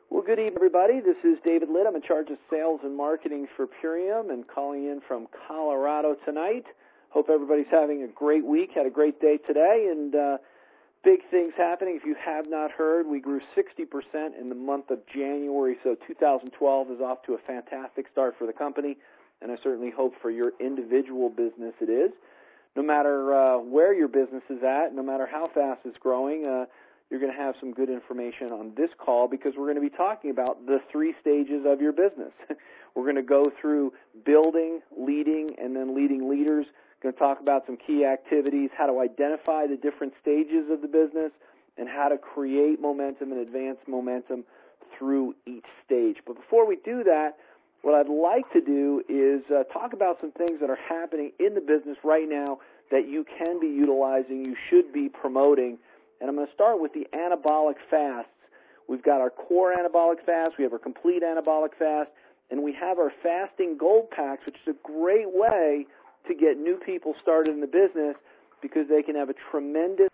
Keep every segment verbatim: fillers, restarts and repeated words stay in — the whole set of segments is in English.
Well, good evening, everybody. This is David Litt. I'm in charge of sales and marketing for Purium and calling in from Colorado tonight. Hope everybody's having a great week, had a great day today, and uh, big things happening. If you have not heard, we grew sixty percent in the month of January, so two thousand twelve is off to a fantastic start for the company, and I certainly hope for your individual business it is. No matter uh, where your business is at, no matter how fast it's growing, uh, you're going to have some good information on this call because we're going to be talking about the three stages of your business. We're going to go through building, leading, and then leading leaders. We're going to talk about some key activities, how to identify the different stages of the business, and how to create momentum and advance momentum through each stage. But before we do that, what I'd like to do is uh, talk about some things that are happening in the business right now that you can be utilizing, you should be promoting. And I'm going to start with the anabolic fasts. We've got our core anabolic fast, we have our complete anabolic fast, and we have our fasting gold packs, which is a great way to get new people started in the business because they can have a tremendous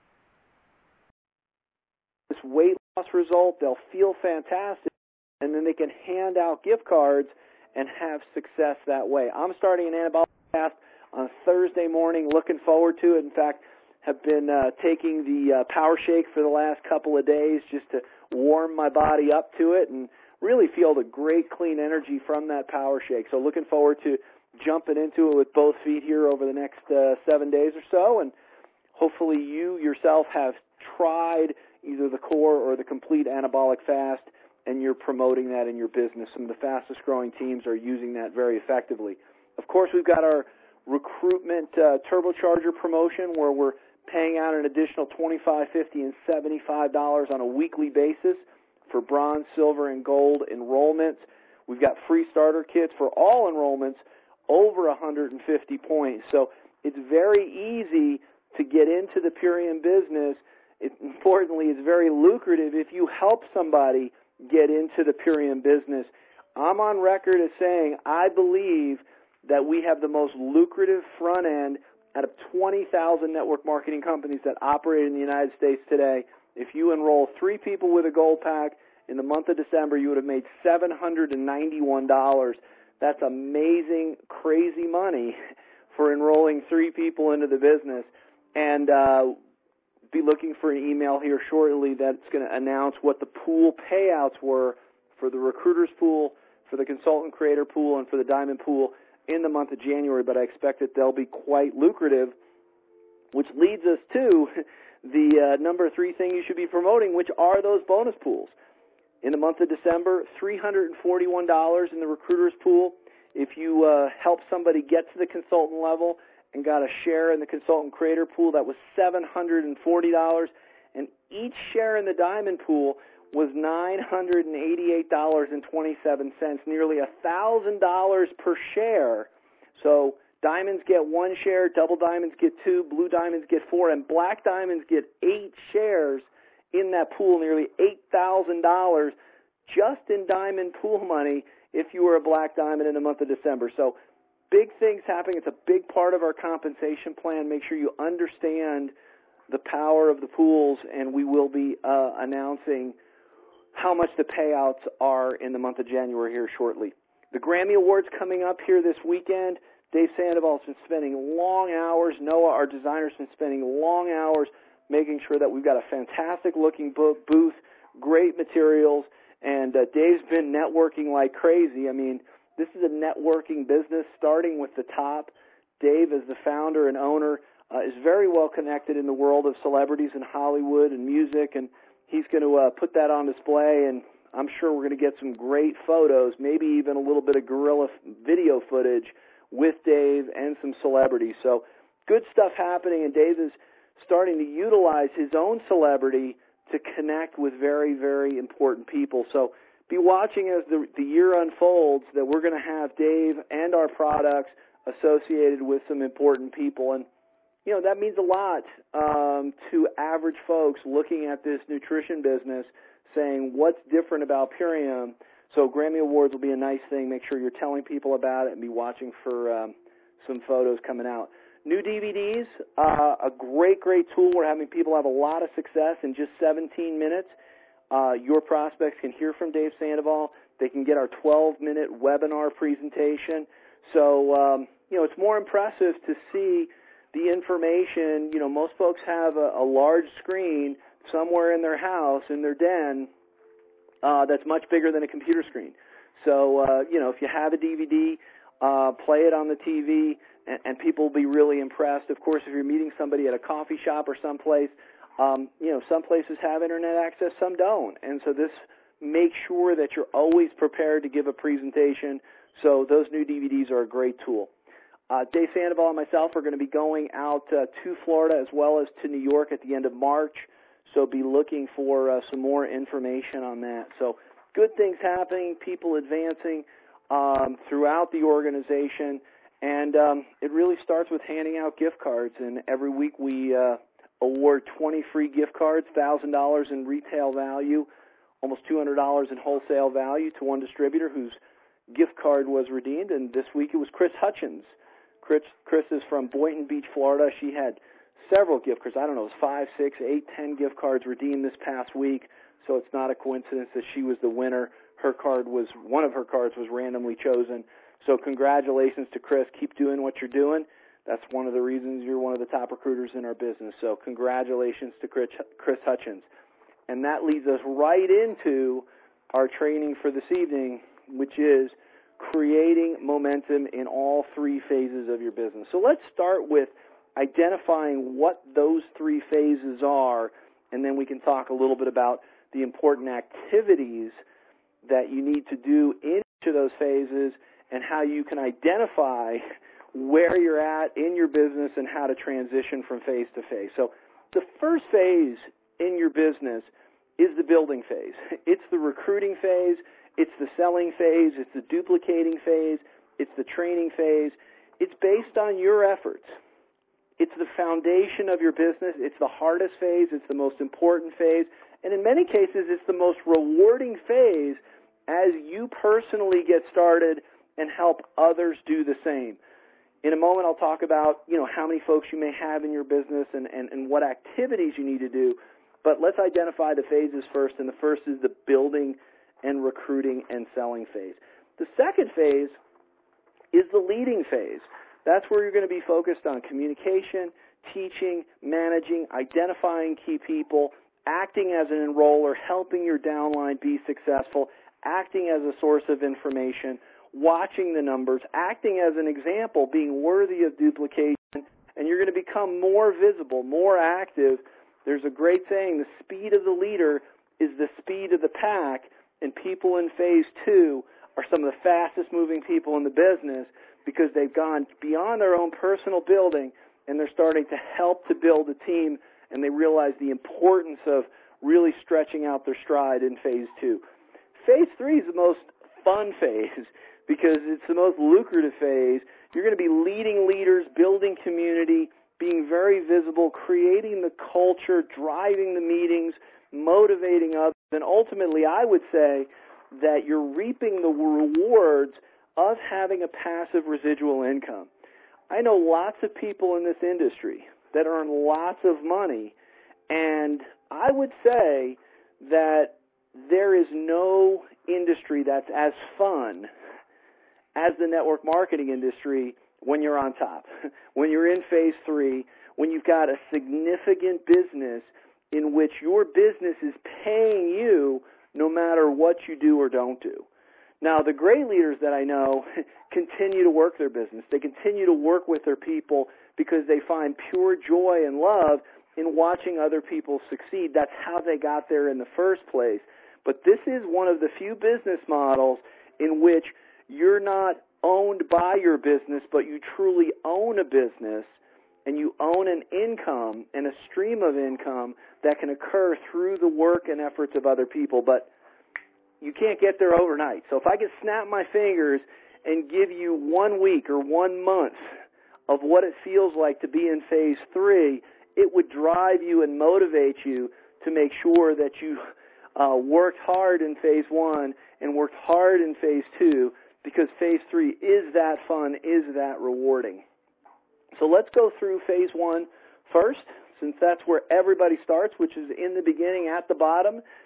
weight loss result. They'll feel fantastic, and then they can hand out gift cards and have success that way. I'm starting an anabolic fast on Thursday morning, looking forward to it. In fact, have been uh, taking the uh, Power Shake for the last couple of days just to warm my body up to it and really feel the great clean energy from that Power Shake. So looking forward to jumping into it with both feet here over the next uh, seven days or so, and hopefully you yourself have tried either the core or the complete anabolic fast and you're promoting that in your business. Some of the fastest growing teams are using that very effectively. Of course, we've got our recruitment uh, turbocharger promotion where we're paying out an additional twenty-five dollars, fifty dollars, and seventy-five dollars on a weekly basis for bronze, silver, and gold enrollments. We've got free starter kits for all enrollments over one hundred fifty points. So it's very easy to get into the Purium business. It, importantly, it's very lucrative if you help somebody get into the Purium business. I'm on record as saying I believe that we have the most lucrative front end out of twenty thousand network marketing companies that operate in the United States today. If you enroll three people with a gold pack in the month of December, you would have made seven hundred ninety-one dollars. That's amazing, crazy money for enrolling three people into the business. And uh, be looking for an email here shortly that's going to announce what the pool payouts were for the recruiters pool, for the consultant creator pool, and for the diamond pool in the month of January, but I expect that they'll be quite lucrative, which leads us to the uh, number three thing you should be promoting, which are those bonus pools. In the month of December, three hundred forty-one dollars in the recruiters pool. If you uh, help somebody get to the consultant level and got a share in the consultant creator pool, that was seven hundred forty dollars, and each share in the diamond pool was nine hundred eighty-eight dollars and twenty-seven cents, nearly one thousand dollars per share. So diamonds get one share, double diamonds get two, blue diamonds get four, and black diamonds get eight shares in that pool, nearly eight thousand dollars just in diamond pool money if you were a black diamond in the month of December. So big things happening. It's a big part of our compensation plan. Make sure you understand the power of the pools, and we will be uh, announcing how much the payouts are in the month of January here shortly. The Grammy Awards coming up here this weekend. Dave Sandoval's been spending long hours. Noah, our designer, has been spending long hours making sure that we've got a fantastic-looking booth, great materials, and uh, Dave's been networking like crazy. I mean, this is a networking business starting with the top. Dave, as the founder and owner, uh, is very well connected in the world of celebrities in Hollywood and music, and he's going to uh, put that on display, and I'm sure we're going to get some great photos, maybe even a little bit of guerrilla video footage with Dave and some celebrities. So good stuff happening, and Dave is starting to utilize his own celebrity to connect with very, very important people. So be watching as the, the year unfolds that we're going to have Dave and our products associated with some important people. And you know, that means a lot um, to average folks looking at this nutrition business, saying what's different about Purium. So Grammy Awards will be a nice thing. Make sure you're telling people about it and be watching for um, some photos coming out. New D V Ds, uh, a great, great tool. We're having people have a lot of success in just seventeen minutes. uh, your prospects can hear from Dave Sandoval. They can get our twelve-minute webinar presentation. So, um, you know, it's more impressive to see the information. You know, most folks have a, a large screen somewhere in their house, in their den, uh, that's much bigger than a computer screen. So, uh, you know, if you have a D V D, uh, play it on the T V, and, and people will be really impressed. Of course, if you're meeting somebody at a coffee shop or someplace, um, you know, some places have Internet access, some don't. And so this makes sure that you're always prepared to give a presentation. So those new D V Ds are a great tool. Uh, Dave Sandoval and myself are going to be going out uh, to Florida as well as to New York at the end of March. So be looking for uh, some more information on that. So good things happening, people advancing um, throughout the organization, and um, it really starts with handing out gift cards. And every week we uh, award twenty free gift cards, one thousand dollars in retail value, almost two hundred dollars in wholesale value to one distributor whose gift card was redeemed. And this week it was Chris Hutchins. Chris, Chris is from Boynton Beach, Florida. She had several gift cards. I don't know, it was five, six, eight, ten gift cards redeemed this past week. So it's not a coincidence that she was the winner. Her card was, one of her cards was randomly chosen. So congratulations to Chris. Keep doing what you're doing. That's one of the reasons you're one of the top recruiters in our business. So congratulations to Chris, Chris Hutchins. And that leads us right into our training for this evening, which is creating momentum in all three phases of your business. So let's start with identifying what those three phases are, and then we can talk a little bit about the important activities that you need to do in each of those phases and how you can identify where you're at in your business and how to transition from phase to phase. So the first phase in your business is the building phase. It's the recruiting phase. It's the selling phase. It's the duplicating phase. It's the training phase. It's based on your efforts. It's the foundation of your business. It's the hardest phase. It's the most important phase. And in many cases, it's the most rewarding phase as you personally get started and help others do the same. In a moment, I'll talk about, you know, how many folks you may have in your business and, and, and what activities you need to do. But let's identify the phases first, and the first is the building and recruiting and selling phase. The second phase is the leading phase. That's where you're going to be focused on communication, teaching, managing, identifying key people, acting as an enroller, helping your downline be successful, acting as a source of information, watching the numbers, acting as an example, being worthy of duplication, and you're going to become more visible, more active. There's a great saying, the speed of the leader is the speed of the pack, and people in phase two are some of the fastest moving people in the business because they've gone beyond their own personal building and they're starting to help to build a team, and they realize the importance of really stretching out their stride in phase two. Phase three is the most fun phase because it's the most lucrative phase. You're going to be leading leaders, building community, being very visible, creating the culture, driving the meetings, motivating others, and ultimately I would say that you're reaping the rewards of having a passive residual income. I know lots of people in this industry that earn lots of money, and I would say that there is no industry that's as fun as the network marketing industry when you're on top, when you're in phase three, when you've got a significant business in which your business is paying you no matter what you do or don't do. Now, the great leaders that I know continue to work their business. They continue to work with their people because they find pure joy and love in watching other people succeed. That's how they got there in the first place. But this is one of the few business models in which you're not owned by your business, but you truly own a business, and you own an income and a stream of income that can occur through the work and efforts of other people. But you can't get there overnight. So if I could snap my fingers and give you one week or one month of what it feels like to be in phase three, it would drive you and motivate you to make sure that you uh, worked hard in phase one and worked hard in phase two, because phase three is that fun, is that rewarding. So let's go through phase one first, since that's where everybody starts, which is in the beginning at the bottom,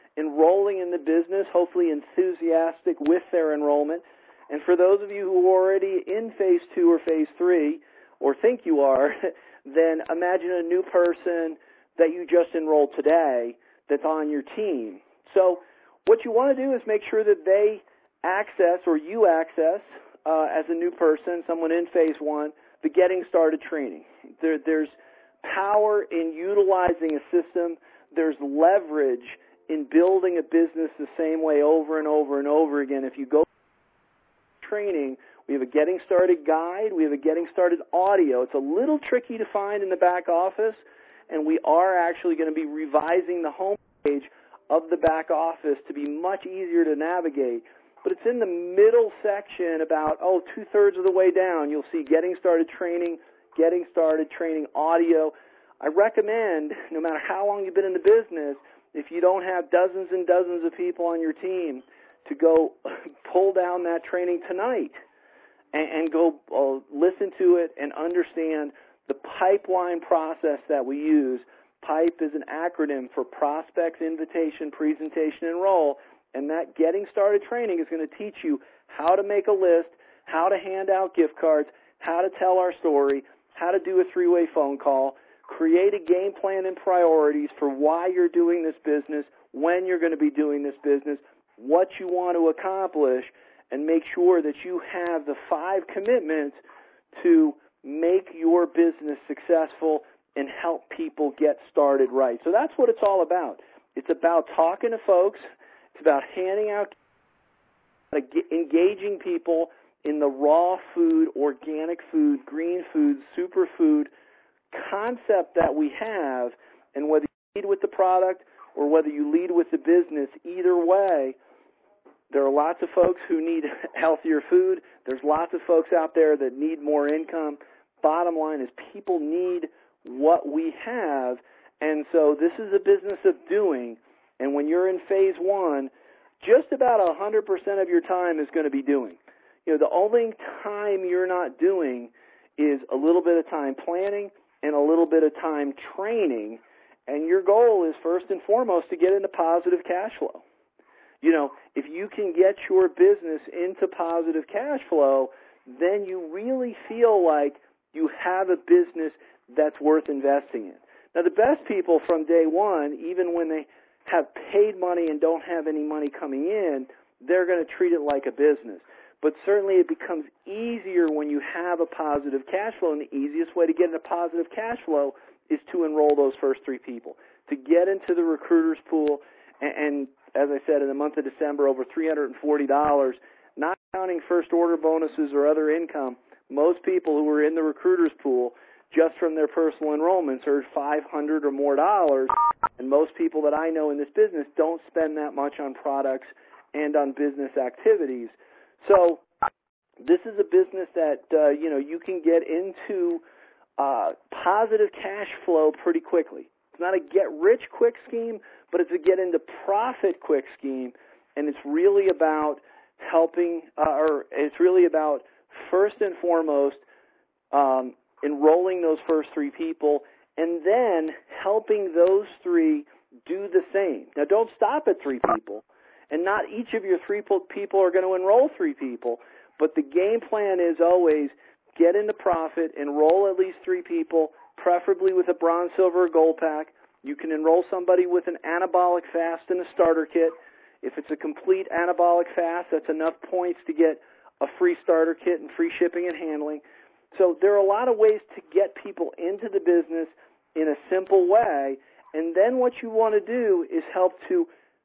enrolling in the business, hopefully enthusiastic with their enrollment. And for those of you who are already in phase two or phase three, or think you are, then imagine a new person that you just enrolled today that's on your team. So what you want to do is make sure that they access, or you access, uh, as a new person, someone in phase one, the Getting Started training. There, there's power in utilizing a system. There's leverage in building a business the same way over and over and over again. If you go training, we have a Getting Started guide. We have a Getting Started audio. It's a little tricky to find in the back office, and we are actually going to be revising the homepage of the back office to be much easier to navigate. But it's in the middle section about, oh, two-thirds of the way down. You'll see Getting Started training, Getting Started training audio. I recommend, no matter how long you've been in the business, if you don't have dozens and dozens of people on your team, to go pull down that training tonight and, and go uh, listen to it and understand the pipeline process that we use. PIPE is an acronym for Prospects, Invitation, Presentation, Enroll, and that Getting Started training is going to teach you how to make a list, how to hand out gift cards, how to tell our story, how to do a three-way phone call, create a game plan and priorities for why you're doing this business, when you're going to be doing this business, what you want to accomplish, and make sure that you have the five commitments to make your business successful and help people get started right. So that's what it's all about. It's about talking to folks. It's about handing out, engaging people in the raw food, organic food, green food, superfood concept that we have, and whether you lead with the product or whether you lead with the business, either way, there are lots of folks who need healthier food. There's lots of folks out there that need more income. Bottom line is people need what we have, and so this is a business of doing, and when you're in phase one, just about one hundred percent of your time is going to be doing. You know, the only time you're not doing is a little bit of time planning and a little bit of time training, and your goal is first and foremost to get into positive cash flow. You know, if you can get your business into positive cash flow, then you really feel like you have a business that's worth investing in. Now, the best people from day one, even when they have paid money and don't have any money coming in, they're going to treat it like a business. But certainly it becomes easier when you have a positive cash flow, and the easiest way to get into positive cash flow is to enroll those first three people, to get into the recruiters pool, and, and as I said, in the month of December, over three hundred forty dollars, not counting first order bonuses or other income. Most people who are in the recruiters pool, just from their personal enrollments, earn five hundred dollars or more dollars, and most people that I know in this business don't spend that much on products and on business activities. So this is a business that uh, you know you can get into uh, positive cash flow pretty quickly. It's not a get-rich-quick scheme, but it's a get-into-profit-quick scheme, and it's really about helping, uh, or it's really about first and foremost um, enrolling those first three people, and then helping those three do the same. Now, don't stop at three people, and not each of your three people are going to enroll three people, but the game plan is always get into profit, enroll at least three people, preferably with a bronze, silver, or gold pack. You can enroll somebody with an anabolic fast and a starter kit. If it's a complete anabolic fast, that's enough points to get a free starter kit and free shipping and handling. So there are a lot of ways to get people into the business in a simple way, and then what you want to do is help to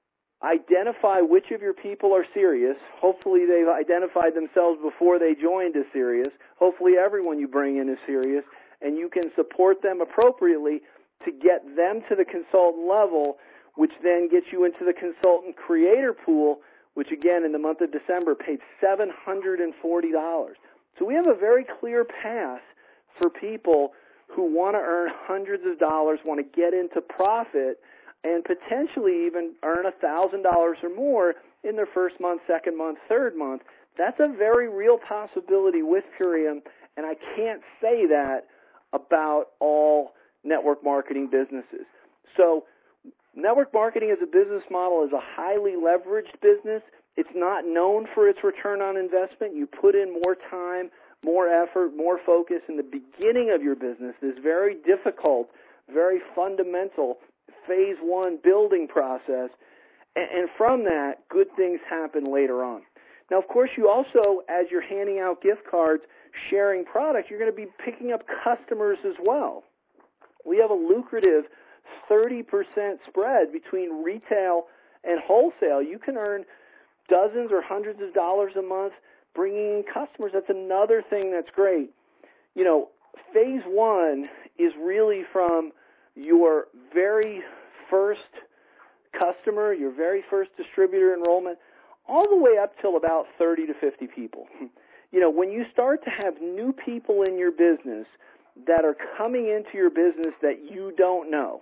identify which of your people are serious. Hopefully they've identified themselves before they joined as serious. Hopefully everyone you bring in is serious, and you can support them appropriately to get them to the consultant level, which then gets you into the consultant creator pool, which again in the month of December paid seven hundred forty dollars. So we have a very clear path for people who want to earn hundreds of dollars, want to get into profit, and potentially even earn one thousand dollars or more in their first month, second month, third month. That's a very real possibility with Purium, and I can't say that about all network marketing businesses. So Network marketing as a business model is a highly leveraged business. It's not known for its return on investment. You put in more time, more effort, more focus in the beginning of your business, this very difficult, very fundamental phase one building process, and from that, good things happen later on. Now, of course, you also, as you're handing out gift cards, sharing products, you're going to be picking up customers as well. We have a lucrative thirty percent spread between retail and wholesale. You can earn dozens or hundreds of dollars a month bringing in customers. That's another thing that's great. You know, phase one is really from your very first customer, your very first distributor enrollment, all the way up till about thirty to fifty people. You know, when you start to have new people in your business that are coming into your business that you don't know,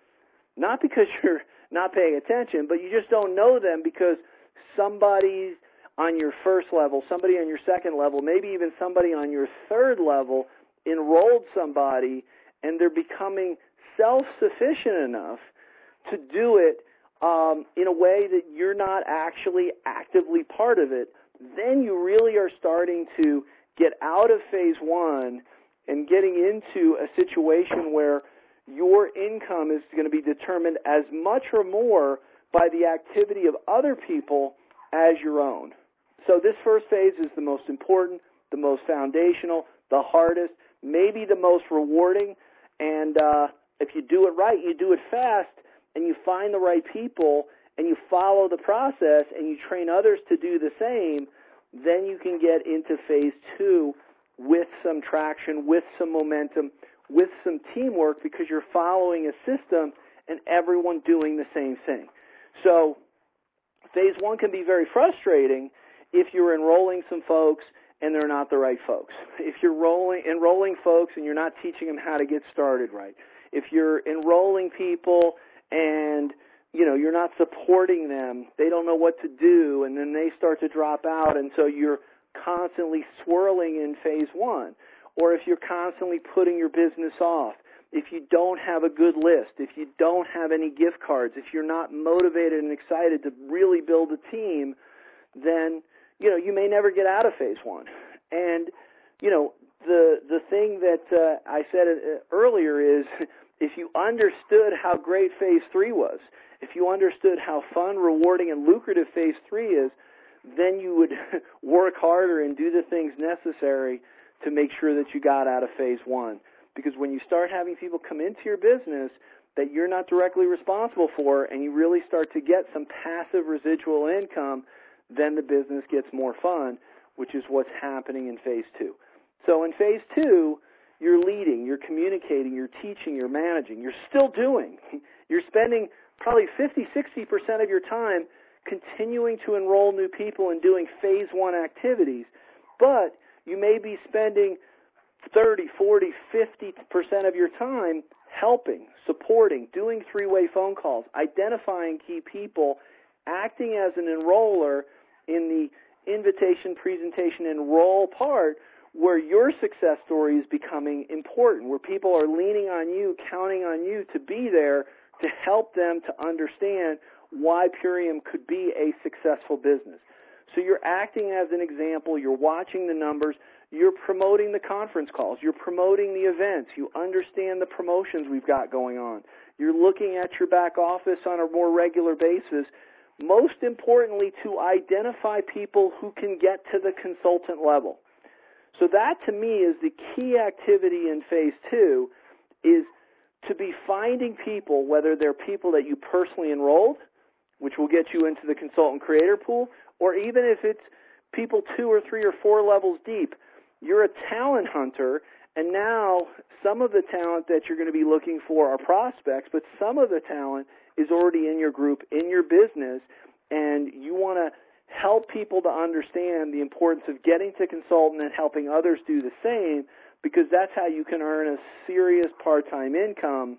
not because you're not paying attention, but you just don't know them because somebody on your first level, somebody on your second level, maybe even somebody on your third level enrolled somebody, and they're becoming self-sufficient enough to do it um, in a way that you're not actually actively part of it. Then you really are starting to get out of phase one and getting into a situation where your income is going to be determined as much or more by the activity of other people as your own. So this first phase is the most important, the most foundational, the hardest, maybe the most rewarding, and uh, if you do it right, you do it fast, and you find the right people, and you follow the process, and you train others to do the same, then you can get into phase two with some traction, with some momentum, with some teamwork, because you're following a system and everyone doing the same thing. So phase one can be very frustrating if you're enrolling some folks and they're not the right folks. If you're rolling, enrolling folks and you're not teaching them how to get started right. If you're enrolling people and you know you're not supporting them, they don't know what to do, and then they start to drop out, and so you're constantly swirling in phase one. Or if you're constantly putting your business off, if you don't have a good list, if you don't have any gift cards, if you're not motivated and excited to really build a team, then, you know, you may never get out of phase one. And, you know, the the thing that uh, I said earlier is if you understood how great phase three was, if you understood how fun, rewarding, and lucrative phase three is, then you would work harder and do the things necessary to make sure that you got out of phase one. Because when you start having people come into your business that you're not directly responsible for and you really start to get some passive residual income, then the business gets more fun, which is what's happening in phase two. So in phase two, you're leading, you're communicating, you're teaching, you're managing. You're still doing. You're spending probably fifty, sixty percent of your time continuing to enroll new people and doing phase one activities, but you may be spending thirty, forty, fifty percent of your time helping, supporting, doing three-way phone calls, identifying key people, acting as an enroller in the invitation, presentation, enroll part where your success story is becoming important, where people are leaning on you, counting on you to be there to help them to understand why Purium could be a successful business. So you're acting as an example, you're watching the numbers, you're promoting the conference calls, you're promoting the events, you understand the promotions we've got going on, you're looking at your back office on a more regular basis, most importantly to identify people who can get to the consultant level. So that to me is the key activity in phase two, is to be finding people, whether they're people that you personally enrolled, which will get you into the consultant creator pool, or even if it's people two or three or four levels deep, you're a talent hunter, and now some of the talent that you're going to be looking for are prospects, but some of the talent is already in your group, in your business, and you want to help people to understand the importance of getting to consultant and helping others do the same, because that's how you can earn a serious part-time income,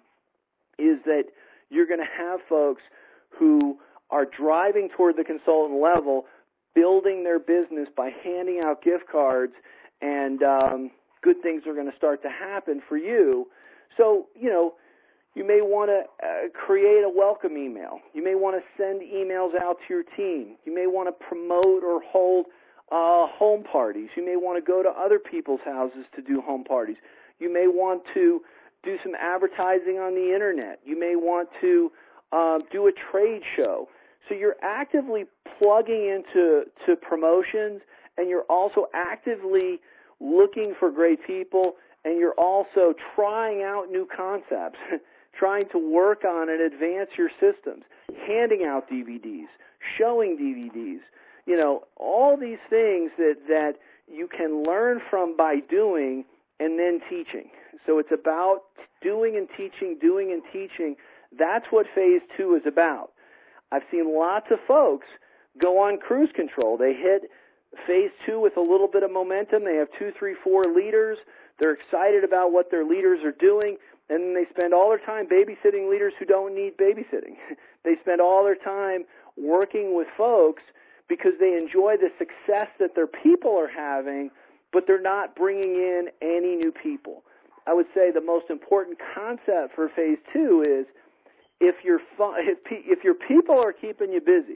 is that you're going to have folks who are driving toward the consultant level, building their business by handing out gift cards, and um, good things are going to start to happen for you. So, you know, You may want to uh, create a welcome email. You may want to send emails out to your team. You may want to promote or hold uh, home parties. You may want to go to other people's houses to do home parties. You may want to do some advertising on the internet. You may want to uh, do a trade show. So you're actively plugging into to promotions, and you're also actively looking for great people, and you're also trying out new concepts, trying to work on and advance your systems, handing out D V Ds, showing D V Ds, you know, all these things that, that you can learn from by doing and then teaching. So it's about doing and teaching, doing and teaching. That's what phase two is about. I've seen lots of folks go on cruise control. They hit phase two with a little bit of momentum. They have two, three, four leaders. They're excited about what their leaders are doing, and then they spend all their time babysitting leaders who don't need babysitting. They spend all their time working with folks because they enjoy the success that their people are having, but they're not bringing in any new people. I would say the most important concept for phase two is if your if, if your people are keeping you busy,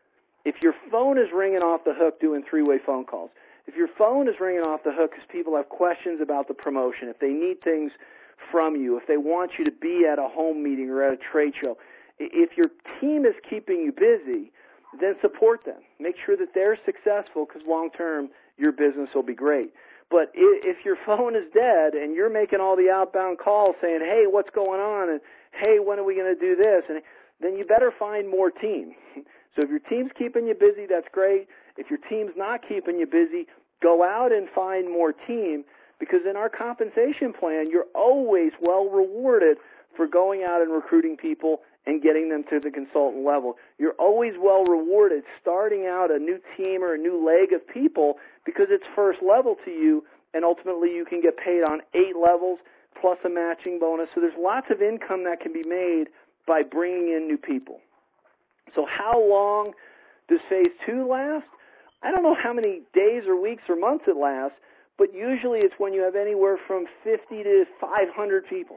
if your phone is ringing off the hook doing three-way phone calls, if your phone is ringing off the hook because people have questions about the promotion, if they need things from you, if they want you to be at a home meeting or at a trade show, if your team is keeping you busy, then support them. Make sure that they're successful because long-term your business will be great. But if your phone is dead and you're making all the outbound calls saying, hey, what's going on, and hey, when are we going to do this, and then you better find more team. So if your team's keeping you busy, that's great. If your team's not keeping you busy, go out and find more team, because in our compensation plan, you're always well rewarded for going out and recruiting people and getting them to the consultant level. You're always well rewarded starting out a new team or a new leg of people because it's first level to you, and ultimately you can get paid on eight levels plus a matching bonus. So there's lots of income that can be made by bringing in new people. So how long does phase two last? I don't know how many days or weeks or months it lasts, but usually it's when you have anywhere from fifty to five hundred people.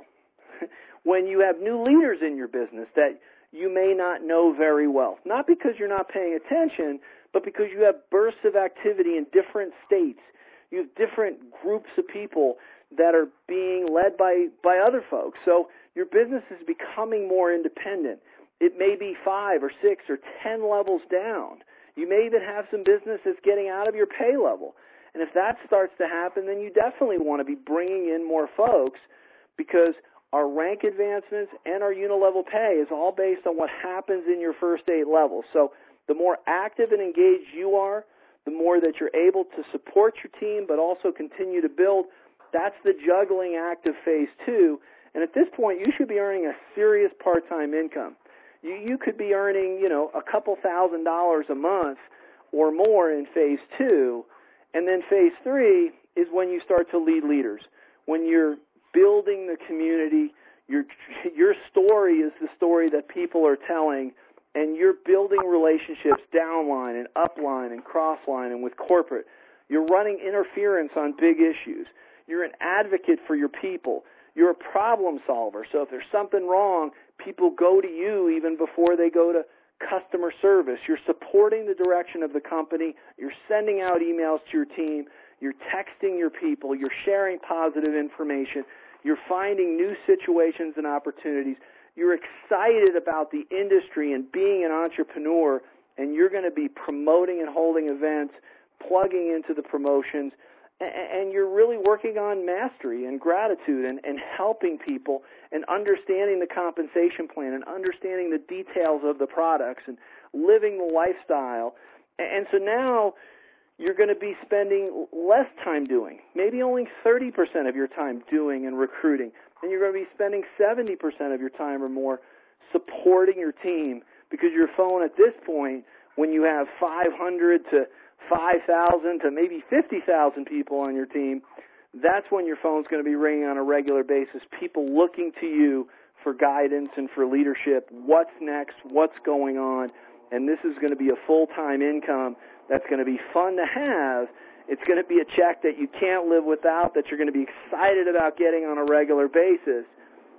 When you have new leaders in your business that you may not know very well. Not because you're not paying attention, but because you have bursts of activity in different states. You have different groups of people that are being led by, by other folks. So your business is becoming more independent. It may be five or six or ten levels down. You may even have some business that's getting out of your pay level. And if that starts to happen, then you definitely want to be bringing in more folks, because our rank advancements and our unit-level pay is all based on what happens in your first eight levels. So the more active and engaged you are, the more that you're able to support your team but also continue to build. That's the juggling act of phase two. And at this point, you should be earning a serious part-time income. You, you could be earning, you know, a couple thousand dollars a month or more in phase two. And then phase three is when you start to lead leaders, when you're building the community. Your your story is the story that people are telling, and you're building relationships downline and upline and crossline and with corporate. You're running interference on big issues. You're an advocate for your people. You're a problem solver. So if there's something wrong, people go to you even before they go to customer service. You're supporting the direction of the company. You're sending out emails to your team. You're texting your people. You're sharing positive information. You're finding new situations and opportunities. You're excited about the industry and being an entrepreneur, and you're going to be promoting and holding events, plugging into the promotions, and you're really working on mastery and gratitude and, and helping people and understanding the compensation plan and understanding the details of the products and living the lifestyle. And so now you're going to be spending less time doing, maybe only thirty percent of your time doing and recruiting, and you're going to be spending seventy percent of your time or more supporting your team, because your phone at this point, when you have five hundred to five thousand to maybe fifty thousand people on your team, that's when your phone's going to be ringing on a regular basis, people looking to you for guidance and for leadership. What's next? What's going on? And this is going to be a full-time income that's going to be fun to have. It's going to be a check that you can't live without, that you're going to be excited about getting on a regular basis.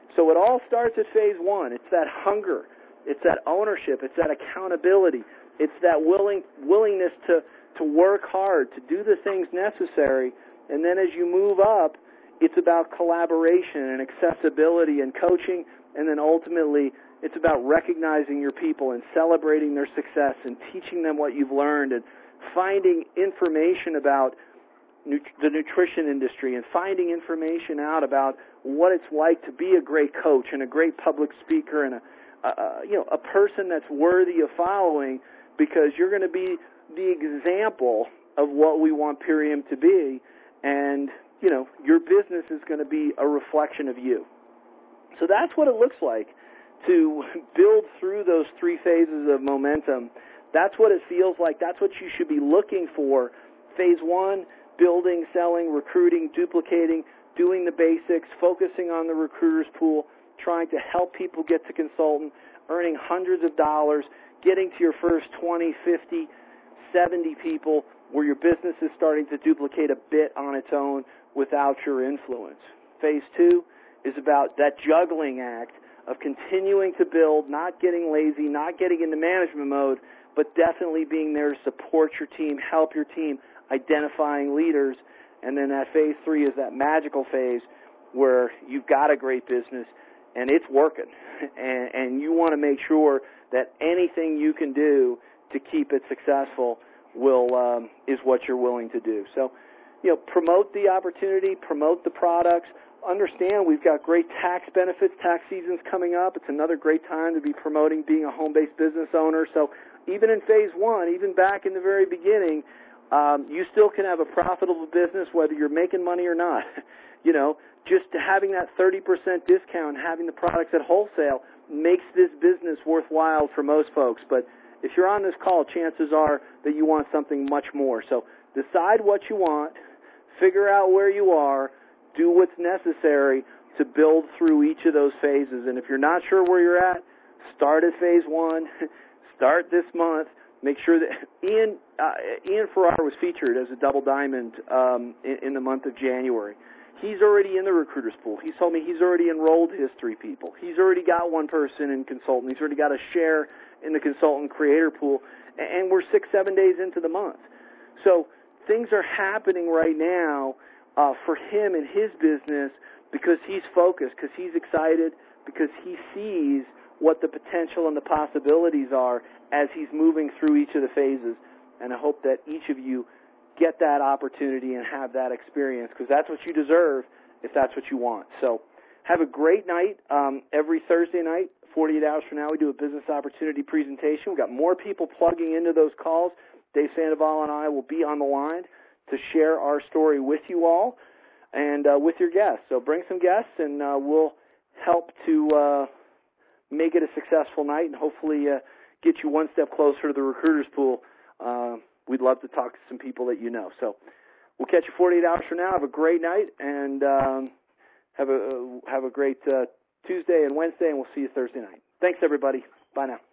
So it all starts at phase one. It's that hunger. It's that ownership. It's that accountability. It's that willing willingness to, to work hard, to do the things necessary. And then as you move up, it's about collaboration and accessibility and coaching. And then ultimately, it's about recognizing your people and celebrating their success and teaching them what you've learned and finding information about the nutrition industry and finding information out about what it's like to be a great coach and a great public speaker and a, a you know a person that's worthy of following, because you're going to be the example of what we want Purium to be, and you know your business is going to be a reflection of you. So that's what it looks like to build through those three phases of momentum. That's what it feels like. That's what you should be looking for. Phase one, building, selling, recruiting, duplicating, doing the basics, focusing on the recruiters pool, trying to help people get to consultant, earning hundreds of dollars, getting to your first twenty, fifty, seventy people where your business is starting to duplicate a bit on its own without your influence. Phase two is about that juggling act of continuing to build, not getting lazy, not getting into management mode, but definitely being there to support your team, help your team, identifying leaders. And then that phase three is that magical phase where you've got a great business and it's working, and, and you want to make sure that anything you can do to keep it successful will um, is what you're willing to do. So, you know, promote the opportunity, promote the products. Understand we've got great tax benefits. Tax season's coming up. It's another great time to be promoting being a home-based business owner. So even in phase one, even back in the very beginning, um, you still can have a profitable business whether you're making money or not. You know, just having that thirty percent discount, having the products at wholesale makes this business worthwhile for most folks. But if you're on this call, chances are that you want something much more. So decide what you want, figure out where you are, do what's necessary to build through each of those phases. And if you're not sure where you're at, start at phase one, start this month. Make sure that Ian uh, Ian Farrar was featured as a double diamond um, in, in the month of January. He's already in the recruiters pool. He's told me he's already enrolled his three people. He's already got one person in consultant. He's already got a share in the consultant creator pool. And we're six, seven days into the month. So things are happening right now uh, for him and his business because he's focused, because he's excited, because he sees what the potential and the possibilities are as he's moving through each of the phases. And I hope that each of you get that opportunity and have that experience, because that's what you deserve if that's what you want. So have a great night. Um, every Thursday night, forty-eight hours from now, we do a business opportunity presentation. We've got more people plugging into those calls. Dave Sandoval and I will be on the line to share our story with you all and uh, with your guests. So bring some guests, and uh, we'll help to uh, make it a successful night and hopefully uh, get you one step closer to the recruiters pool. Uh, we'd love to talk to some people that you know. So we'll catch you forty-eight hours from now. Have a great night, and um, have a uh, have a great uh, Tuesday and Wednesday, and we'll see you Thursday night. Thanks, everybody. Bye now.